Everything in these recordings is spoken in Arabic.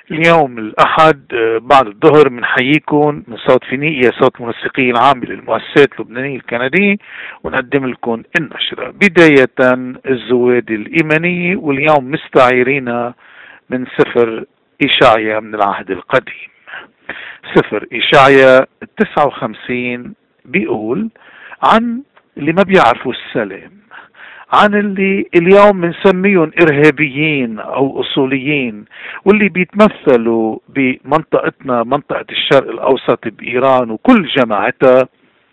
اليوم الأحد بعد الظهر بنحييكم من صوت فينيقيا، صوت المنسقي العام للمؤسسات اللبنانية الكندية، ونقدم لكم النشرة. بداية الزواد الإيمانية، واليوم مستعيرين من سفر إشعيا من العهد القديم. سفر إشعيا 59 بيقول عن اللي ما بيعرفوا السلام، عن اللي اليوم بنسميهم إرهابيين أو أصوليين، واللي بيتمثلوا بمنطقتنا منطقة الشرق الأوسط بإيران وكل جماعتها،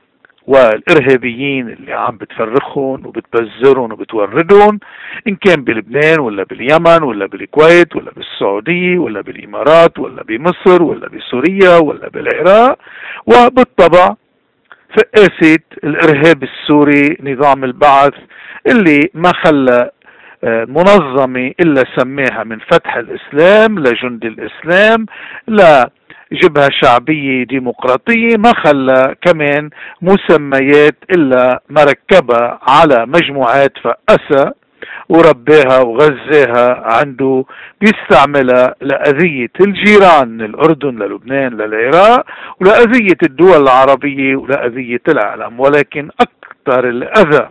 والإرهابيين اللي عم بتفرخهم وبتبذرهم وبتوردهم، إن كان بلبنان ولا باليمن ولا بالكويت ولا بالسعودية ولا بالإمارات ولا بمصر ولا بسوريا ولا بالعراق. وبالطبع فقاسة الإرهاب السوري، نظام البعث اللي ما خلى منظمة إلا سماها من فتح الإسلام لجند الإسلام لجبهة شعبية ديمقراطية، ما خلى كمان مسميات إلا مركبة على مجموعات فقسها ورباها وغزاها عنده، بيستعملها لأذية الجيران من الأردن للبنان للعراق، ولأذية الدول العربية ولأذية العالم. ولكن أكثر الأذى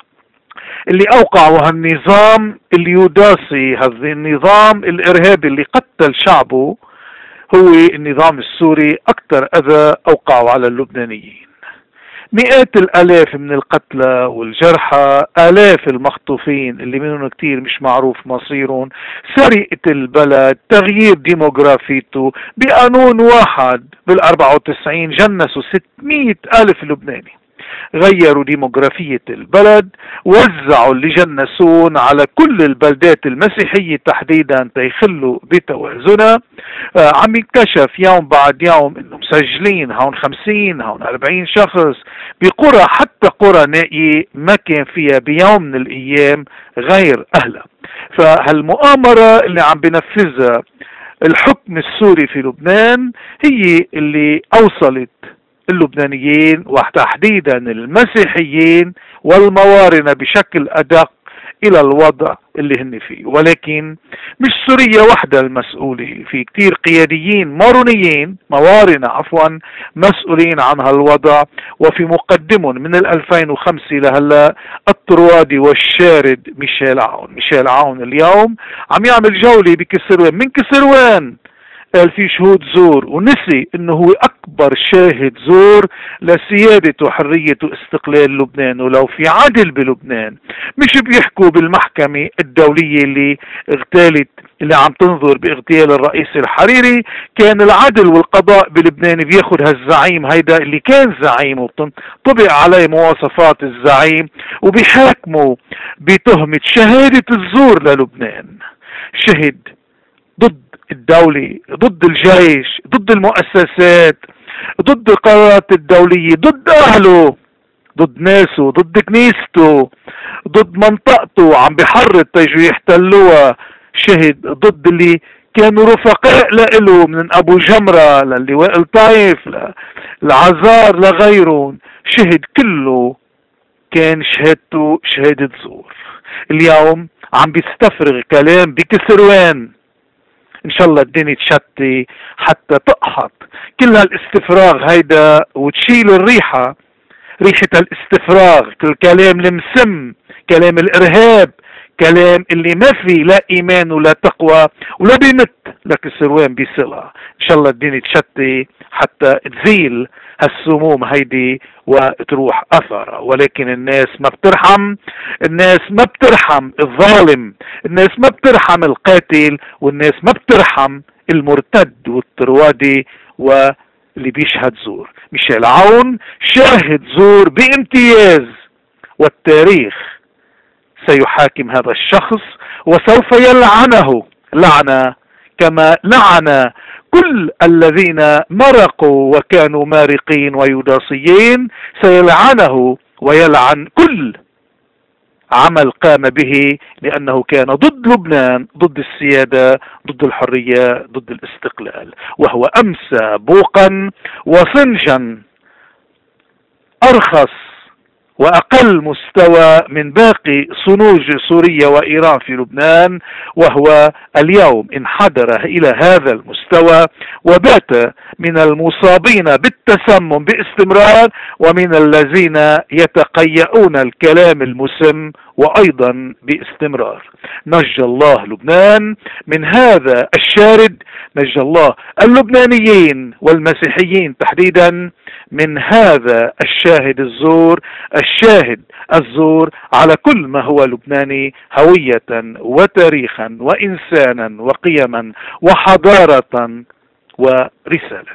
اللي أوقعه هالنظام اليوداسي، هذا النظام الإرهابي اللي قتل شعبه، هو النظام السوري. أكثر أذى أوقعه على اللبنانيين، مئات الآلاف من القتلى والجرحى، آلاف المخطوفين اللي منهم كتير مش معروف مصيرهم، سرقة البلد، تغيير ديموغرافيته. بقانون واحد بال94 جنسوا 600 ألف لبناني، غيروا ديموغرافية البلد، وزعوا اللي جنسون على كل البلدات المسيحية تحديدا تيخلوا بتوازنها. عم ينكشف يوم بعد يوم انه مسجلين هون 50 هون 40 شخص بقرى، حتى قرى نائية ما كان فيها بيوم من الايام غير اهلها. فهالمؤامرة اللي عم بنفذها الحكم السوري في لبنان هي اللي اوصلت اللبنانيين وتحديدا المسيحيين والموارنة بشكل أدق إلى الوضع اللي هن فيه. ولكن مش سوريا وحدها المسؤولة، في كتير قياديين مارونيين موارنة مسؤولين عن هالوضع، وفي مقدمهم من 2005 لهلا الطروادي والشارد ميشيل عون اليوم عم يعمل جولة بكسروان. من كسروان قال في شهود زور، ونسي انه هو اكبر شاهد زور لسيادة وحرية واستقلال لبنان. ولو في عدل بلبنان، مش بيحكوا بالمحكمة الدولية اللي عم تنظر باغتيال الرئيس الحريري، كان العدل والقضاء بلبنان بياخد هالزعيم هيدا اللي كان زعيم وطبق عليه مواصفات الزعيم، وبيحاكموا بتهمة شهادة الزور للبنان. شهد ضد الدولة، ضد الجيش، ضد المؤسسات، ضد القرارات الدولية، ضد أهله، ضد ناسه، ضد كنيسته، ضد منطقته، عم بحرض تيجوا يحتلوها. شهد ضد اللي كانوا رفقاء له من أبو جمرة للواء الطايف للعزار لغيرهم. شهد كله كان شهادته شهادة زور. اليوم عم بيستفرغ كلام بكسروان، ان شاء الله الدنيا تشتي حتى تقحط كل هالاستفراغ هيدا وتشيل ريحة الاستفراغ، الكلام المسم، كلام الارهاب، كلام اللي ما فيه لا ايمان ولا تقوى ولا بيمت لكسروان بصلة. ان شاء الله الدنيا تشتي حتى تزيل هالسموم هيدي وتروح اثرها. ولكن الناس ما بترحم، الناس ما بترحم الظالم، الناس ما بترحم القاتل، والناس ما بترحم المرتد والطروادي واللي بيشهد زور. ميشيل عون شاهد زور بامتياز، والتاريخ سيحاكم هذا الشخص وسوف يلعنه لعنة كما لعن كل الذين مرقوا وكانوا مارقين ويوداسيين. سيلعنه ويلعن كل عمل قام به، لأنه كان ضد لبنان، ضد السيادة، ضد الحرية، ضد الاستقلال. وهو أمسى بوقا وصنجا أرخص وأقل مستوى من باقي صنوج سوريا وإيران في لبنان، وهو اليوم انحدر إلى هذا المستوى وبات من المصابين بالتسمم باستمرار، ومن الذين يتقيؤون الكلام المسم وأيضا باستمرار. نجى الله لبنان من هذا الشارد، نجى الله اللبنانيين والمسيحيين تحديدا من هذا الشاهد الزور على كل ما هو لبناني هوية وتاريخا وإنسانا وقيما وحضارة ورسالة.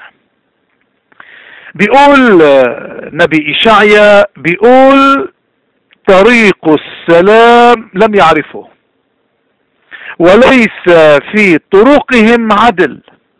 بيقول نبي إشعيا، بيقول طريق السلام لم يعرفه، وليس في طرقهم عدل،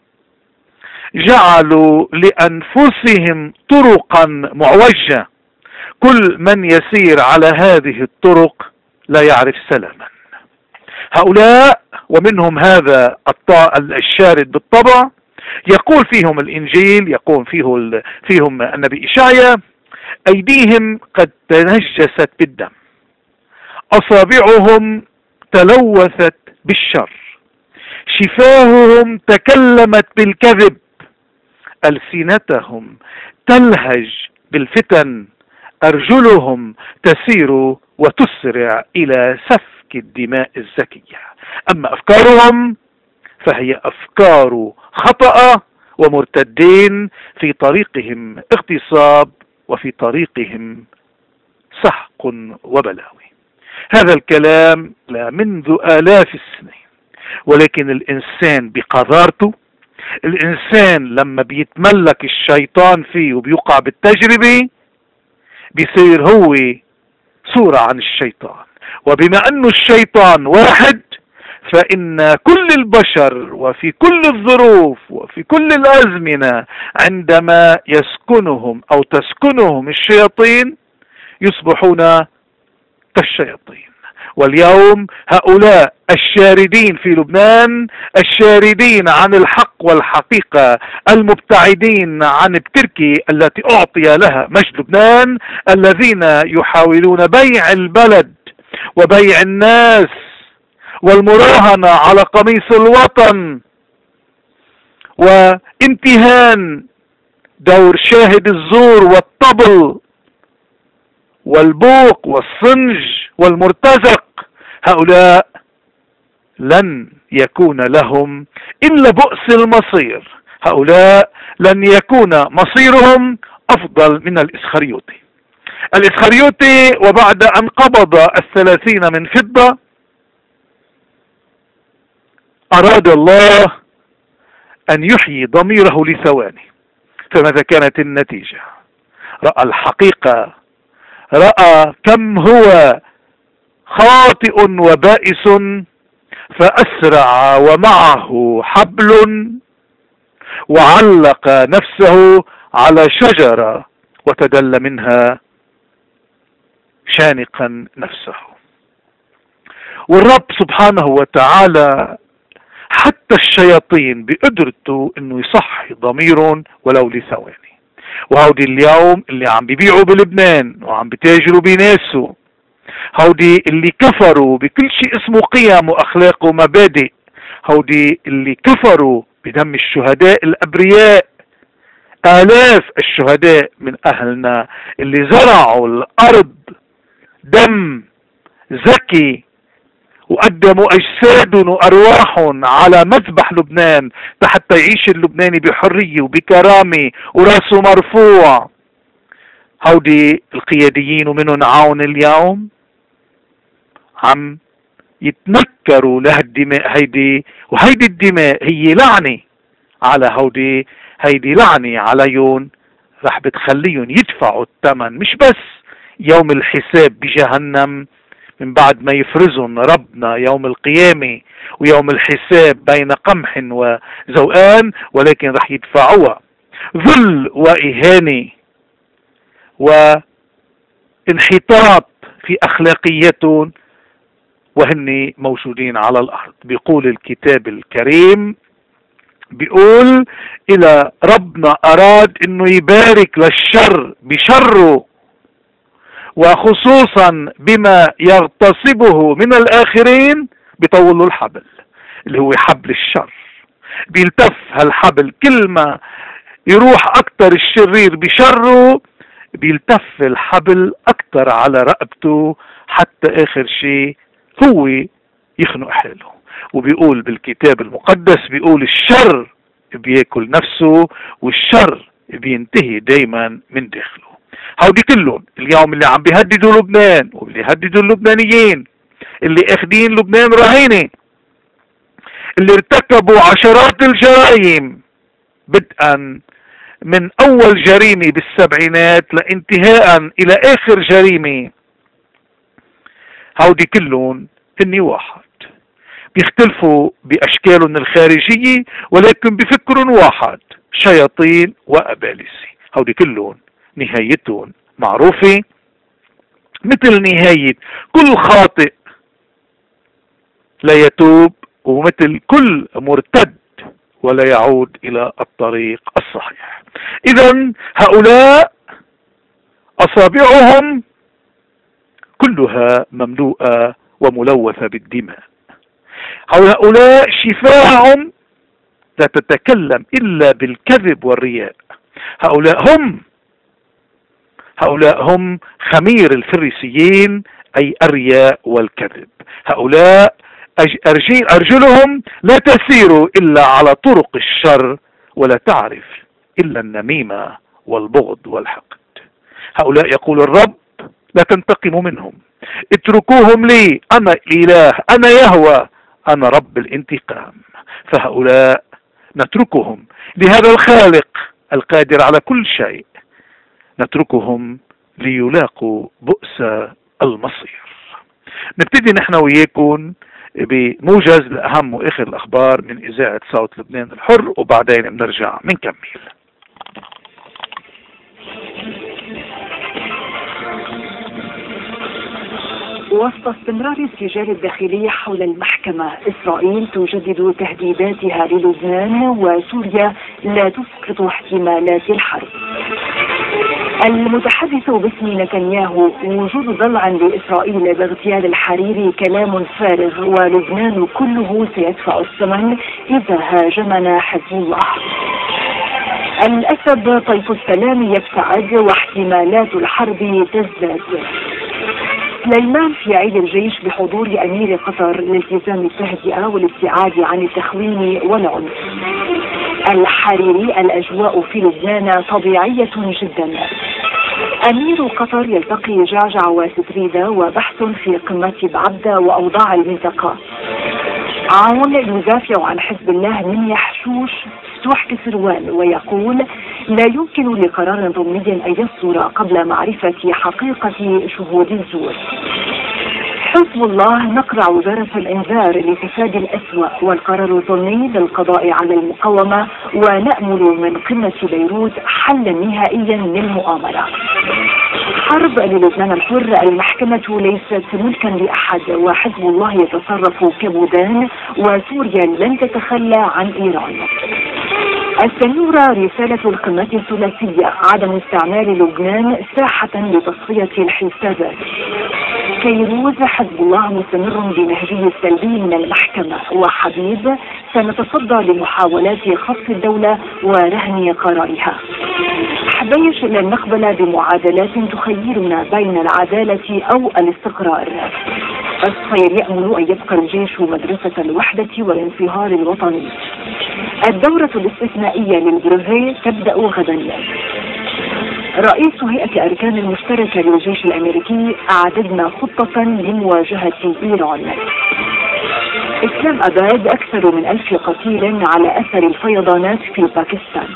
جعلوا لأنفسهم طرقا معوجة، كل من يسير على هذه الطرق لا يعرف سلاما. هؤلاء ومنهم هذا الشارد بالطبع يقول فيهم الإنجيل، يقول فيهم النبي إشعيا: أيديهم قد تنجست بالدم، أصابعهم تلوثت بالشر، شفاههم تكلمت بالكذب، ألسنتهم تلهج بالفتن، أرجلهم تسير وتسرع إلى سفك الدماء الزكية. أما أفكارهم فهي أفكار خطأ، ومرتدين في طريقهم اغتصاب وفي طريقهم سحق وبلاوي. هذا الكلام لا منذ آلاف السنين، ولكن الإنسان بقذارته، الإنسان لما بيتملك الشيطان فيه وبيقع بالتجربة بيصير هو صورة عن الشيطان. وبما أنه الشيطان واحد، فإن كل البشر وفي كل الظروف وفي كل الأزمنة عندما يسكنهم أو تسكنهم الشياطين يصبحون كالشياطين. واليوم هؤلاء الشاردين في لبنان، الشاردين عن الحق والحقيقة، المبتعدين عن التركي التي أعطي لها مجد لبنان، الذين يحاولون بيع البلد وبيع الناس والمراهنة على قميص الوطن وامتهان دور شاهد الزور والطبل والبوق والصنج والمرتزق. هؤلاء لن يكون لهم إلا بؤس المصير، هؤلاء لن يكون مصيرهم أفضل من الإسخريوطي. وبعد أن قبض 30 من فضة أراد الله أن يحيي ضميره لثواني، فماذا كانت النتيجة؟ رأى الحقيقة، رأى كم هو خاطئ وبائس، فأسرع ومعه حبل وعلق نفسه على شجرة وتدلى منها شانقا نفسه. والرب سبحانه وتعالى حتى الشياطين بقدرته انه يصحي ضميرهم ولو لثواني. وهودي اليوم اللي عم بيبيعوا بلبنان وعم بتاجروا بناسه، هودي اللي كفروا بكل شيء اسمه قيم واخلاق ومبادئ، هودي اللي كفروا بدم الشهداء الابرياء، آلاف الشهداء من اهلنا اللي زرعوا الارض دم زكي وقدموا اجسادهم وارواحهم على مذبح لبنان حتى يعيش اللبناني بحرية وبكرامة وراسه مرفوع. هودي القياديين ومنهم عون اليوم عم يتنكروا لهالدماء هيدي، وهيدي الدماء هي لعنة على هودي، هيدي لعنة عليهم رح بتخليهم يدفعوا الثمن، مش بس يوم الحساب بجهنم من بعد ما يفرزهم ربنا يوم القيامة ويوم الحساب بين قمح وزوآن، ولكن رح يدفعوها ذل وإهانة وانحطاط في أخلاقياتهم وهن موجودين على الأرض. بيقول الكتاب الكريم، بيقول إلى ربنا أراد إنه يبارك للشر بشره وخصوصا بما يغتصبه من الآخرين بيطول له الحبل اللي هو حبل الشر. بيلتف هالحبل كل ما يروح أكتر الشرير بشره، بيلتف الحبل أكتر على رقبته حتى آخر شيء هو يخنق حاله. وبيقول بالكتاب المقدس، بيقول الشر بياكل نفسه والشر بينتهي دايما من داخله. هودي كلهم اليوم اللي عم بيهددوا لبنان واللي يهددوا اللبنانيين، اللي اخدين لبنان رهينة، اللي ارتكبوا عشرات الجرائم بدءا من اول جريمة بالسبعينات لانتهاء الى اخر جريمة. هودي كلهم هني واحد، بيختلفوا باشكالهم الخارجية ولكن بفكر واحد، شياطين وابالسة. هودي كلهم نهايتهم معروفة مثل نهاية كل خاطئ لا يتوب، ومثل كل مرتد ولا يعود إلى الطريق الصحيح. إذن هؤلاء أصابعهم كلها مملوءة وملوثة بالدماء. هؤلاء شفاههم لا تتكلم إلا بالكذب والرياء. هؤلاء هم خمير الفريسيين، أي الرياء والكذب. هؤلاء أرجلهم لا تسير إلا على طرق الشر ولا تعرف إلا النميمة والبغض والحقد. هؤلاء يقول الرب لا تنتقموا منهم، اتركوهم لي، أنا الإله، أنا يهوه، أنا رب الانتقام. فهؤلاء نتركهم لهذا الخالق القادر على كل شيء، نتركهم ليلاقوا بؤس المصير. نبتدي نحن وياكم بموجز لأهم وآخر الأخبار من إذاعة صوت لبنان الحر، وبعدين بنرجع منكمل. وسط استمرار السجال الداخلي حول المحكمة، إسرائيل تجدد تهديداتها للبنان، وسوريا لا تسقط احتمالات الحرب. المتحدث باسم نتنياهو: وجود ضلع لإسرائيل باغتيال الحريري كلام فارغ، ولبنان كله سيدفع الثمن إذا هاجمنا حزب الله. الأسد طيف السلام يبتعد واحتمالات الحرب تزداد. سليمان في عيد الجيش بحضور أمير قطر لالتزام التهدئة والابتعاد عن التخوين والعنف. الحريري: الأجواء في لبنان طبيعية جدا. أمير قطر يلتقي جعجع وستريدة، وبحث في قمة بعبدة وأوضاع المنطقة. عون يدافع عن حزب الله من يحشوش فتوح كسروان، ويقول لا يمكن لقرار ضمني أن يصدر قبل معرفة حقيقة شهود الزور. حزب الله: نقرع جرس الإنذار لفساد الأسوأ، والقرار الضمني للقضاء على المقاومة، ونأمل من قمة بيروت حلا نهائيا للمؤامرة. حرب للبنان الحر: المحكمة ليست ملكا لأحد، وحزب الله يتصرف كبودان، وسوريا لن تتخلى عن إيران. السنورة: رسالة القمة الثلاثية، عدم استعمال لبنان ساحة لتصفية الحسابات. كيروز: حزب الله مستمر بنهجه السلبي من المحكمة. وحبيب: سنتصدى لمحاولات خفض الدولة ورهن قرارها. حبيش: لن نقبل بمعادلات تخيرنا بين العدالة أو الاستقرار. الصير: يأمل أن يبقى الجيش مدرسة الوحدة والانصهار الوطني. الدورة الاستثنائية للبريفيه تبدأ غدا. رئيس هيئة أركان المشتركة للجيش الأمريكي: أعددنا خطة لمواجهة إيران. إسلام أباد: أكثر من 1000 قتيل على أثر الفيضانات في باكستان.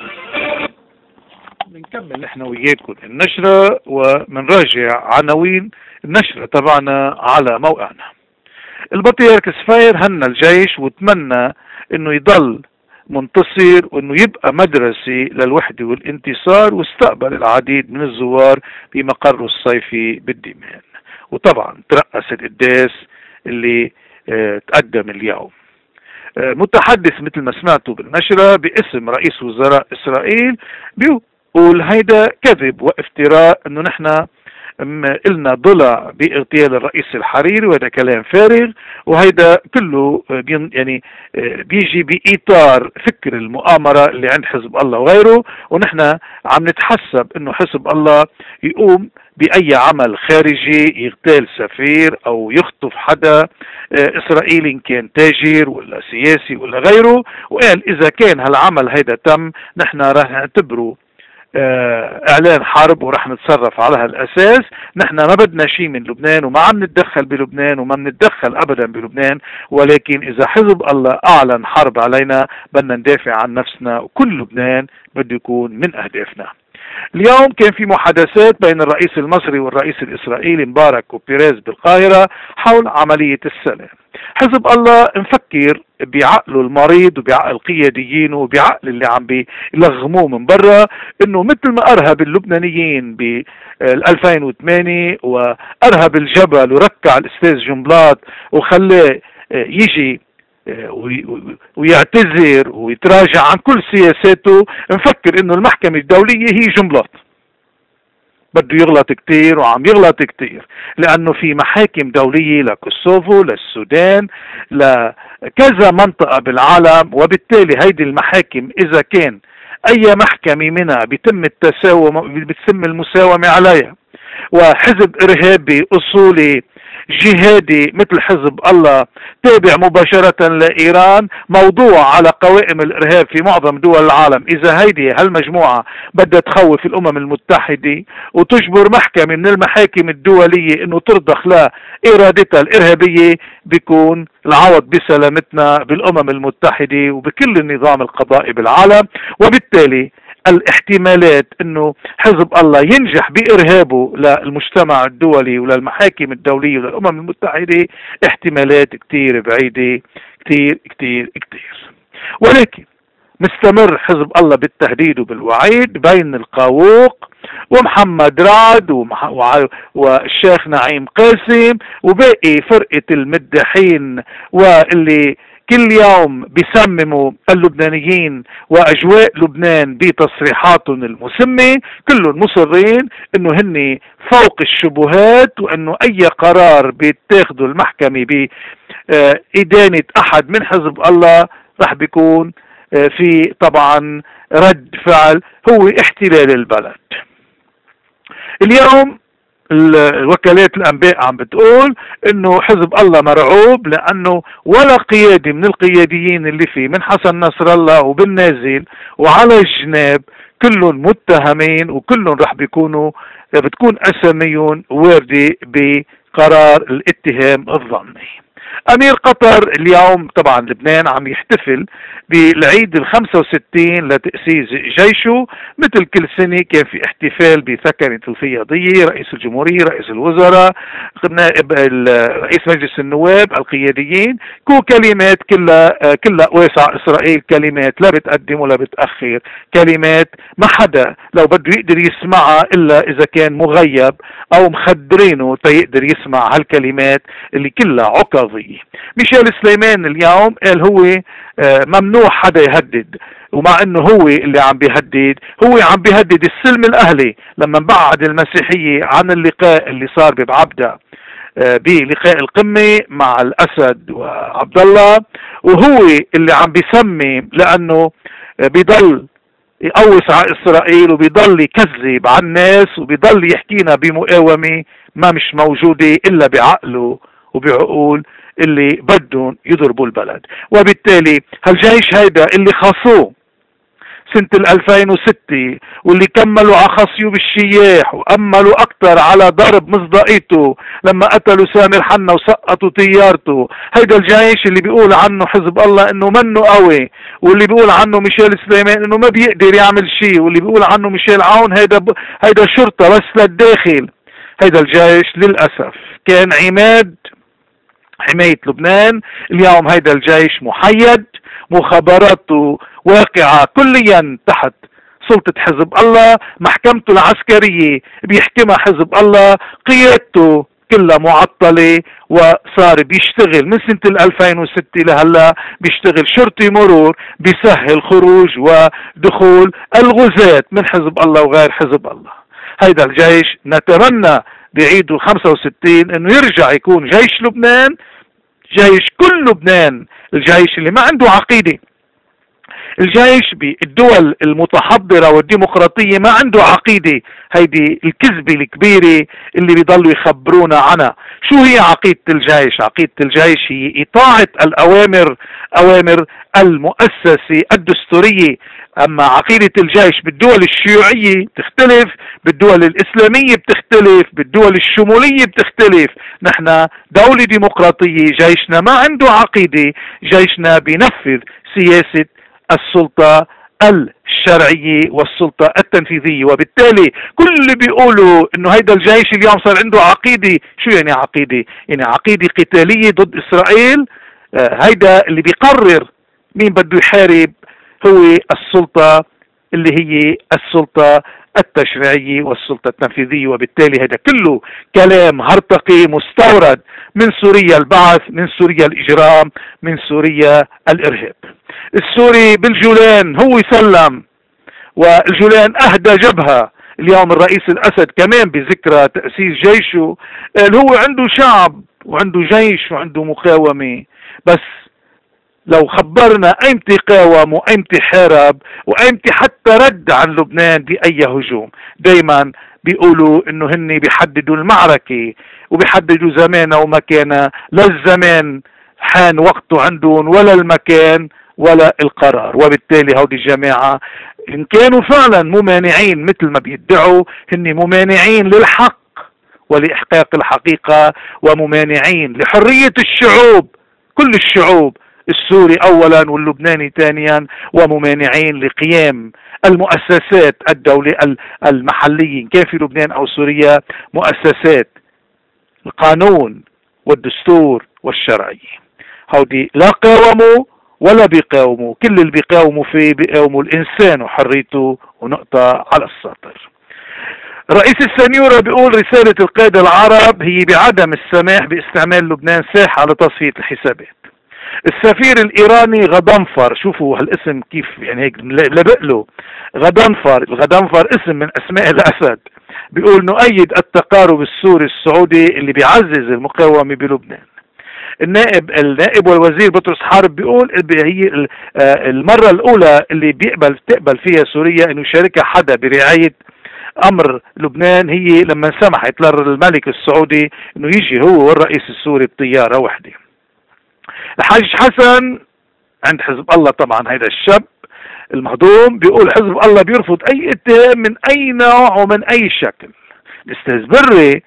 بنكمل نحن وياكم النشرة ومنراجع عناوين النشرة تبعنا على موقعنا. البطريرك سفير هنى الجيش وتمنى انه يضل منتصر وانه يبقى مدرسة للوحدة والانتصار، واستقبل العديد من الزوار بمقره الصيفي بالدمام. وطبعا ترأس القداس اللي تقدم اليوم. متحدث مثل ما سمعتوا بالنشرة باسم رئيس وزراء إسرائيل بيقول هيدا كذب وافتراء انه نحن إلنا ضلع باغتيال الرئيس الحريري، وهذا كلام فارغ، وهيدا كله يعني بيجي بإطار فكر المؤامرة اللي عند حزب الله وغيره. ونحن عم نتحسب انه حزب الله يقوم بأي عمل خارجي، يغتال سفير أو يخطف حدا إسرائيلي إن كان تاجر ولا سياسي ولا غيره. وقال إذا كان هالعمل هيدا تم، نحن راح نعتبره اعلان حرب ورح نتصرف على هالاساس. نحن ما بدنا شيء من لبنان وما عم نتدخل بلبنان وما بنتدخل ابدا بلبنان، ولكن اذا حزب الله اعلن حرب علينا بدنا ندافع عن نفسنا، وكل لبنان بده يكون من اهدافنا. اليوم كان في محادثات بين الرئيس المصري والرئيس الإسرائيلي مبارك وبيريز بالقاهرة حول عملية السلام. حزب الله مفكر بعقله المريض وبعقل قياديين وبعقل اللي عم بيلغموه من برا انه مثل ما ارهب اللبنانيين ب 2008 وارهب الجبل وركع الاستاذ جنبلاط وخلاه يجي ويعتذر ويتراجع عن كل سياساته، مفكر انه المحكمة الدولية هي جنبلاط. بده يغلط كتير وعم يغلط كتير، لانه في محاكم دولية لكوسوفو، للسودان، لكذا منطقة بالعالم، وبالتالي هيدي المحاكم اذا كان اي محكمة منها بيتم بتتم المساومة عليها، وحزب ارهابي اصولي جهادي مثل حزب الله تابع مباشرة لإيران موضوع على قوائم الإرهاب في معظم دول العالم، إذا هيدي هالمجموعة بدها تخوف الأمم المتحدة وتجبر محكمة من المحاكم الدولية إنه ترضخ لإرادتها الإرهابية، بيكون العوض بسلامتنا بالأمم المتحدة وبكل النظام القضائي بالعالم. وبالتالي الاحتمالات انه حزب الله ينجح بارهابه للمجتمع الدولي وللمحاكم الدولية وللامم المتحدة احتمالات كتير بعيدة، كتير كتير كتير. ولكن مستمر حزب الله بالتهديد وبالوعيد بين القاووق ومحمد رعد والشيخ نعيم قاسم وباقي فرقة المدحين، واللي كل يوم بيسمموا اللبنانيين واجواء لبنان بتصريحاتهم المسمة. كلهم مصرين انه هن فوق الشبهات، وانه اي قرار بيتاخده المحكمة بإدانة احد من حزب الله رح بيكون في طبعا رد فعل هو احتلال البلد. اليوم الوكالات الانباء عم بتقول انه حزب الله مرعوب، لانه ولا قيادي من القياديين اللي فيه من حسن نصر الله وبالنازل وعلى الجناب كلهم متهمين، وكلهم رح بتكون اساميهم واردة بقرار الاتهام الظني. امير قطر اليوم طبعا لبنان عم يحتفل بالعيد ال65 لتأسيس جيشه. مثل كل سنة كان في احتفال بثكنة الفياضية، رئيس الجمهورية، رئيس الوزراء، نائب رئيس مجلس النواب، القياديين، كلمات كلها واسع اسرائيل، كلمات لا بتقدم ولا بتأخر، كلمات ما حدا لو بده يقدر يسمعها الا اذا كان مغيب او مخدرينه تيقدر يسمع هالكلمات اللي كلها عكاظية. ميشيل سليمان اليوم قال هو ممنوع حدا يهدد، ومع انه هو اللي عم بيهدد، هو عم بيهدد السلم الاهلي لما بعد المسيحية عن اللقاء اللي صار ببعبدة بلقاء القمة مع الاسد وعبد الله، وهو اللي عم بيسمي لانه بيضل يقوس على اسرائيل وبيضل يكذب على الناس وبيضل يحكينا بمقاومة ما مش موجودة الا بعقله وبعقول اللي بدهم يضربوا البلد. وبالتالي هالجيش هيدا اللي خاصوه سنة 2006 واللي كملوا على خصيه بالشياح وأملوا أكتر على ضرب مصداقيته لما قتلوا سامر حنا وسقطوا طيارته، هيدا الجيش اللي بيقول عنه حزب الله انه منه قوي، واللي بيقول عنه ميشيل سليمان انه ما بيقدر يعمل شيء، واللي بيقول عنه ميشيل عون هيدا شرطة بس للداخل. هيدا الجيش للأسف كان عماد حماية لبنان، اليوم هيدا الجيش محيد، مخابراته واقعة كليا تحت سلطة حزب الله، محكمته العسكرية بيحكمها حزب الله، قيادته كلها معطلة، وصار بيشتغل من سنة 2006 لهلا بيشتغل شرطي مرور بيسهل خروج ودخول الغزاة من حزب الله وغير حزب الله. هيدا الجيش نتمنى بعيد 65 انه يرجع يكون جيش لبنان جيش كل لبنان، الجيش اللي ما عنده عقيدة. الجيش بالدول المتحضرة والديمقراطية ما عنده عقيدة. هيدي الكذبة الكبيرة اللي بيضلوا يخبرونا عنها. شو هي عقيدة الجيش؟ عقيدة الجيش هي إطاعة الأوامر، أوامر المؤسسة الدستورية. أما عقيدة الجيش بالدول الشيوعية بتختلف، بالدول الإسلامية بتختلف، بالدول الشمولية بتختلف. نحن دولة ديمقراطية، جيشنا ما عنده عقيدة، جيشنا بينفذ سياسة السلطة الشرعية والسلطة التنفيذية. وبالتالي كل اللي بيقولوا انه هيدا الجيش اليوم صار عنده عقيدة، شو يعني عقيدة؟ يعني عقيدة قتالية ضد اسرائيل. هيدا اللي بيقرر مين بده يحارب هو السلطة اللي هي السلطة التشريعية والسلطة التنفيذية. وبالتالي هذا كله كلام هرطقي مستورد من سوريا البعث، من سوريا الإجرام، من سوريا الإرهاب. السوري بالجولان هو سلم، والجولان أهدى جبهة. اليوم الرئيس الأسد كمان بذكرى تأسيس جيشه قال هو عنده شعب وعنده جيش وعنده مقاومة، بس لو خبرنا ايمتى قاوم وايمتى حارب وايمتى حتى رد عن لبنان بأي هجوم. دايما بيقولوا انه هن بيحددوا المعركة وبيحددوا زمانها ومكانها، لا الزمان حان وقته عندهم ولا المكان ولا القرار. وبالتالي هودي الجماعة ان كانوا فعلا ممانعين مثل ما بيدعوا، هن ممانعين للحق ولإحقاق الحقيقة، وممانعين لحرية الشعوب، كل الشعوب، السوري اولا واللبناني ثانيا، وممانعين لقيام المؤسسات الدولة المحلية، كان في لبنان او سوريا، مؤسسات القانون والدستور والشرعية. هودي لا قاوموا ولا بيقاوموا، كل اللي بيقاوموا فيه بيقاوموا الانسان وحريته، ونقطة على السطر. رئيس السنيورة بيقول رسالة القادة العرب هي بعدم السماح باستعمال لبنان ساحة لتصفية الحسابات. السفير الإيراني غضنفر، شوفوا هالاسم كيف يعني هيك لبق له، غضنفر. الغضنفر اسم من أسماء الأسد. بيقول نؤيد التقارب السوري السعودي اللي بيعزز المقاومة بلبنان. النائب والوزير بطرس حارب بيقول هي المرة الأولى اللي بتقبل فيها سوريا إنه يشاركها حدا برعاية أمر لبنان هي لما سمحت للملك السعودي إنه يجي هو والرئيس السوري بطيارة واحدة. الحاج حسن عند حزب الله طبعا، هيدا الشاب المهضوم، بيقول حزب الله بيرفض أي اتهام من أي نوع ومن أي شكل. الأستاذ بري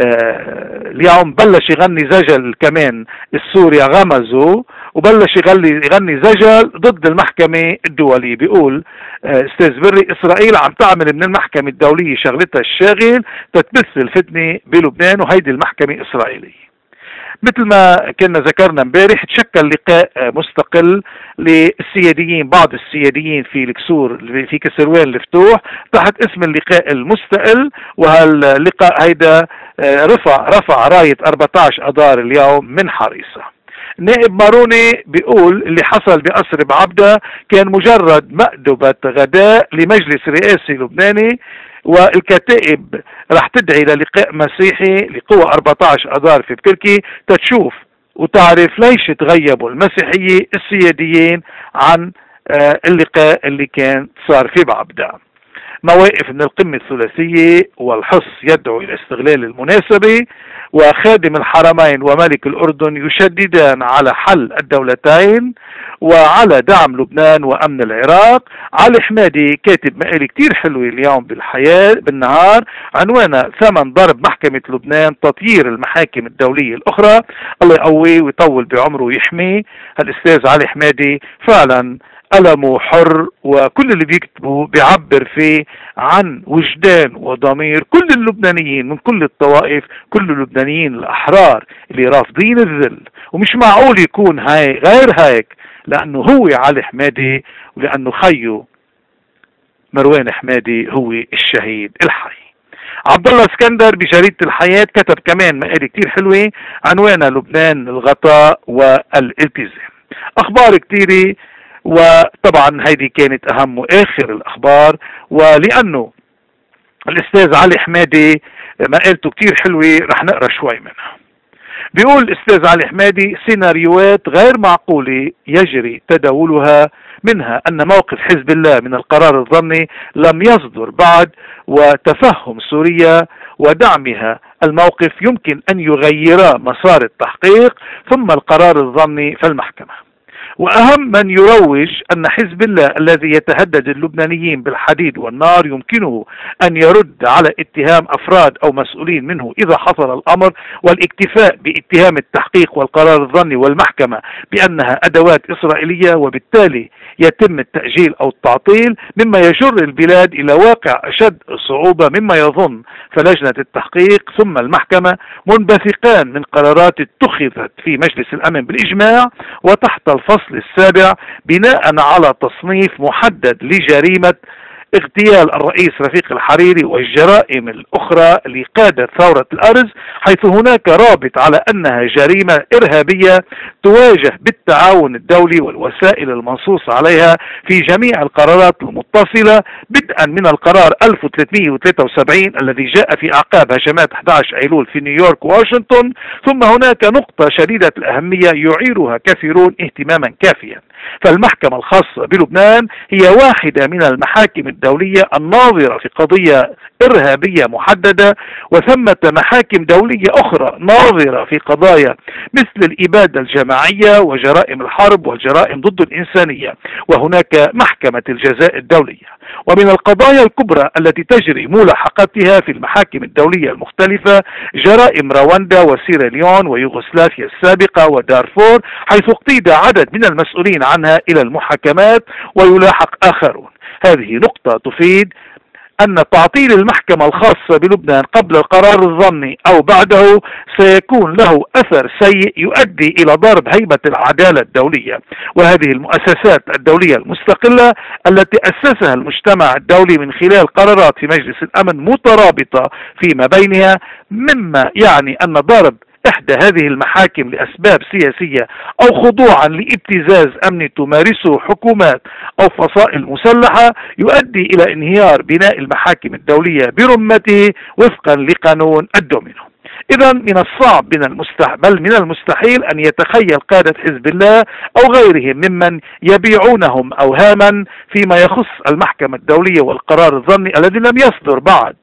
اليوم بلش يغني زجل كمان السوري غمزه، وبلش يغني زجل ضد المحكمة الدولية. بيقول استاذ بري إسرائيل عم تعمل من المحكمة الدولية شغلتها الشاغل تتبث الفتنة بلبنان، وهيدي المحكمة إسرائيلية. مثل ما كنا ذكرنا امبارح، تشكل لقاء مستقل للسياديين، بعض السياديين في الكسور في كسروان الفتوح تحت اسم اللقاء المستقل. وهاللقاء هيدا رفع راية 14 أذار اليوم من حريصة. نائب ماروني بيقول اللي حصل بقصر بعبدة كان مجرد مأدبة غداء لمجلس رئاسي لبناني، والكتائب رح تدعي للقاء مسيحي لقوى 14 أذار في بكركي تتشوف وتعرف ليش تغيبوا المسيحية السياديين عن اللقاء اللي كان صار في بعبدة. مواقف من القمة الثلاثية والحص يدعو إلى استغلال المناسبة، وخادم الحرمين وملك الأردن يشددان على حل الدولتين وعلى دعم لبنان وأمن العراق. علي حمادي كاتب مقالة كتير حلوة اليوم بالحياة بالنهار، عنوانها ثمن ضرب محكمة لبنان تطيير المحاكم الدولية الأخرى. الله يقويه ويطول بعمره ويحميه. هالأستاذ علي حمادي فعلا قلمه حر، وكل اللي بيكتبه بيعبر فيه عن وجدان وضمير كل اللبنانيين من كل الطوائف، كل اللبنانيين الأحرار اللي رافضين الذل. ومش معقول يكون هاي غير هيك، لأنه هو علي حمادي، ولأنه خيه مروان حمادي هو الشهيد الحي. عبد الله اسكندر بجريدة الحياة كتب كمان مقالة كتير حلوة عنوانها لبنان الغطاء والالتزام. أخبار كتيرة، وطبعا هيدي كانت اهم واخر الاخبار. ولانه الاستاذ علي حمادي مقالته كتير حلوة، رح نقرأ شوي منها. بيقول الأستاذ علي حمادي: سيناريوهات غير معقولة يجري تداولها، منها أن موقف حزب الله من القرار الظني لم يصدر بعد، وتفهم سوريا ودعمها الموقف يمكن أن يغيرا مسار التحقيق، ثم القرار الظني فالمحكمة. وأهم من يروج أن حزب الله الذي يتهدد اللبنانيين بالحديد والنار يمكنه أن يرد على اتهام أفراد أو مسؤولين منه إذا حصل الأمر، والاكتفاء باتهام التحقيق والقرار الظني والمحكمة بأنها أدوات إسرائيلية، وبالتالي يتم التأجيل أو التعطيل، مما يجر البلاد إلى واقع أشد صعوبة مما يظن. فلجنة التحقيق ثم المحكمة منبثقان من قرارات اتخذت في مجلس الأمن بالإجماع وتحت الفصل السابع بناء على تصنيف محدد لجريمة اغتيال الرئيس رفيق الحريري والجرائم الأخرى لقادة ثورة الأرز، حيث هناك رابط على أنها جريمة إرهابية تواجه بالتعاون الدولي والوسائل المنصوص عليها في جميع القرارات المتصلة، بدءا من القرار 1373 الذي جاء في أعقاب هجمات 11 أيلول في نيويورك وواشنطن. ثم هناك نقطة شديدة الأهمية يعيرها كثيرون اهتماما كافيا، فالمحكمة الخاصة بلبنان هي واحدة من المحاكم الدولية الناظرة في قضية إرهابية محددة، وثمة محاكم دولية أخرى ناظرة في قضايا مثل الإبادة الجماعية وجرائم الحرب والجرائم ضد الإنسانية، وهناك محكمة الجزاء الدولية. ومن القضايا الكبرى التي تجري ملاحقتها في المحاكم الدولية المختلفة جرائم رواندا وسيراليون ويوغوسلافيا السابقة ودارفور، حيث اقتيد عدد من المسؤولين عنها إلى المحاكمات ويلاحق آخرون. هذه نقطة تفيد أن تعطيل المحكمة الخاصة بلبنان قبل القرار الظني أو بعده سيكون له أثر سيء يؤدي إلى ضرب هيبة العدالة الدولية، وهذه المؤسسات الدولية المستقلة التي أسسها المجتمع الدولي من خلال قرارات في مجلس الأمن مترابطة فيما بينها، مما يعني أن ضرب إحدى هذه المحاكم لأسباب سياسية أو خضوعا لابتزاز أمني تمارسه حكومات أو فصائل مسلحة يؤدي إلى انهيار بناء المحاكم الدولية برمته وفقا لقانون الدومينو. إذا من الصعب بل من المستحيل أن يتخيل قادة حزب الله أو غيرهم ممن يبيعونهم أوهاما فيما يخص المحكمة الدولية والقرار الظني الذي لم يصدر بعد.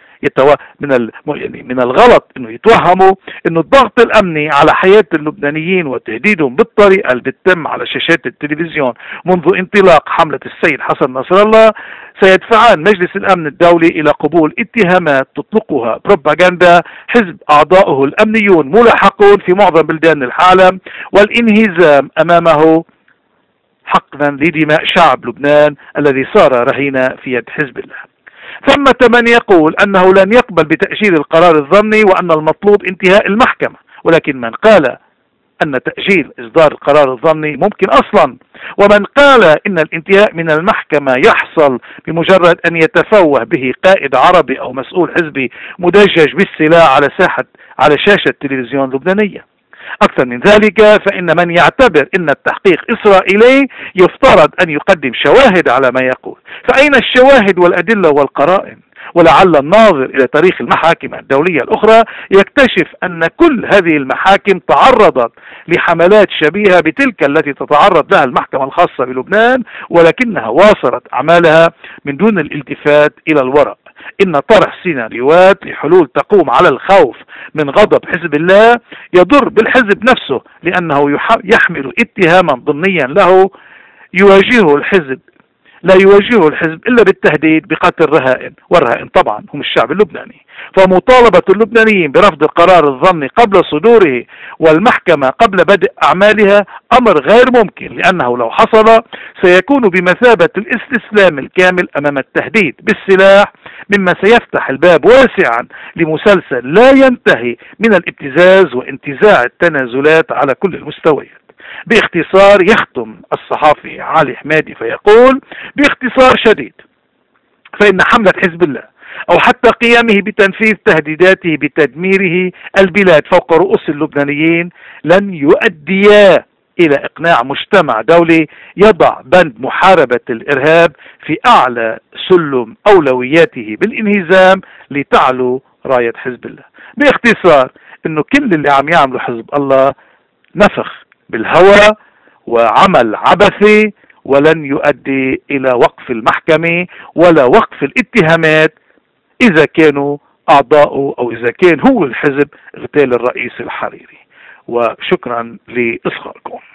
من الغلط انه يتوهموا انه الضغط الامني على حياة اللبنانيين وتهديدهم بالطريقة اللي بتتم على شاشات التلفزيون منذ انطلاق حملة السيد حسن نصر الله سيدفعان مجلس الامن الدولي الى قبول اتهامات تطلقها بروباغندا حزب اعضائه الامنيون ملاحقون في معظم بلدان العالم، والانهزام امامه حقنا لدماء شعب لبنان الذي صار رهينة في يد حزب الله. ثمة من يقول أنه لن يقبل بتأجيل القرار الظني وأن المطلوب انتهاء المحكمة، ولكن من قال أن تأجيل إصدار القرار الظني ممكن أصلا، ومن قال إن الانتهاء من المحكمة يحصل بمجرد أن يتفوه به قائد عربي أو مسؤول حزبي مدجج بالسلاح على شاشة تلفزيون لبنانية. أكثر من ذلك، فإن من يعتبر أن التحقيق إسرائيلي يفترض أن يقدم شواهد على ما يقول، فأين الشواهد والأدلة والقرائن؟ ولعل الناظر إلى تاريخ المحاكم الدولية الأخرى يكتشف أن كل هذه المحاكم تعرضت لحملات شبيهة بتلك التي تتعرض لها المحكمة الخاصة بلبنان، ولكنها واصلت أعمالها من دون الالتفات إلى الوراء. إن طرح سيناريوهات لحلول تقوم على الخوف من غضب حزب الله يضر بالحزب نفسه، لأنه يحمل اتهاما ضمنيا له لا يواجهه الحزب إلا بالتهديد بقتل الرهائن، والرهائن طبعا هم الشعب اللبناني. فمطالبة اللبنانيين برفض القرار الظني قبل صدوره والمحكمة قبل بدء أعمالها أمر غير ممكن، لأنه لو حصل سيكون بمثابة الاستسلام الكامل أمام التهديد بالسلاح، مما سيفتح الباب واسعا لمسلسل لا ينتهي من الابتزاز وانتزاع التنازلات على كل المستويات. باختصار يختم الصحافي علي حمادي فيقول باختصار شديد: فإن حملة حزب الله أو حتى قيامه بتنفيذ تهديداته بتدميره البلاد فوق رؤوس اللبنانيين لن يؤديا إلى إقناع مجتمع دولي يضع بند محاربة الإرهاب في أعلى سلم أولوياته بالانهزام لتعلو راية حزب الله. باختصار انه كل اللي عم يعمله حزب الله نفخ بالهوى وعمل عبثي، ولن يؤدي الى وقف المحكمة ولا وقف الاتهامات اذا كانوا اعضاؤه او اذا كان هو الحزب اغتال الرئيس الحريري. وشكرا لاصغائكم.